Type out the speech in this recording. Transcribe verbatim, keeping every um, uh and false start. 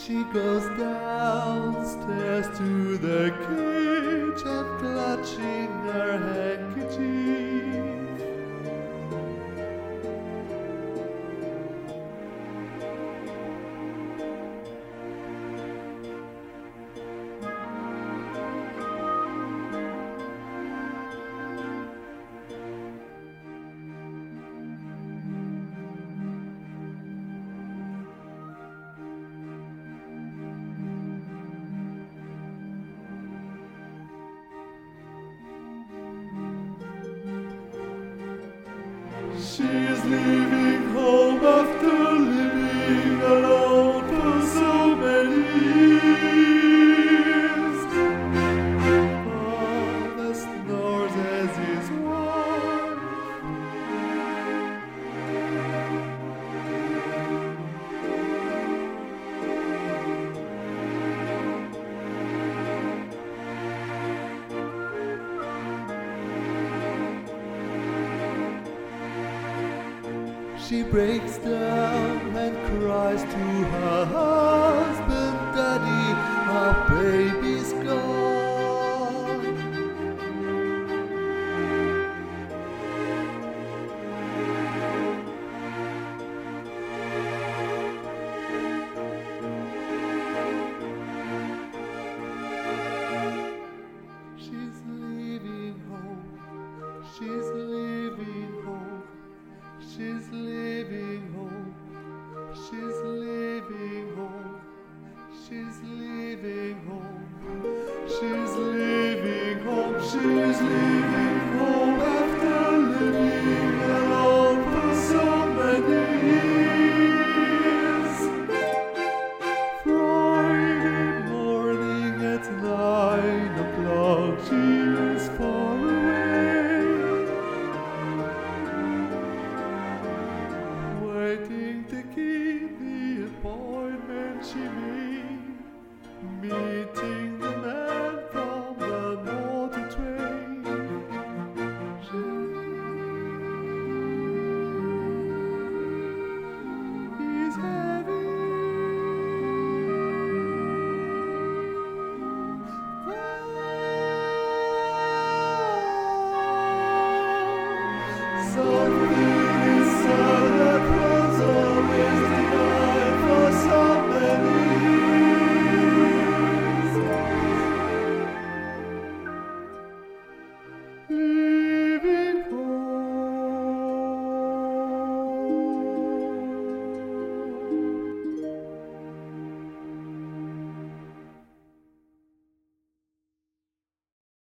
She goes downstairs to the kitchen, clutching her handkerchief. She's leaving home after living alone for so many years. Father snores as his wife. She breaks down and cries to her husband, "Daddy, our baby's gone." She's leaving home. She's leaving home. She's leaving home, she's leaving home, she's leaving home, she's leaving home, she's leaving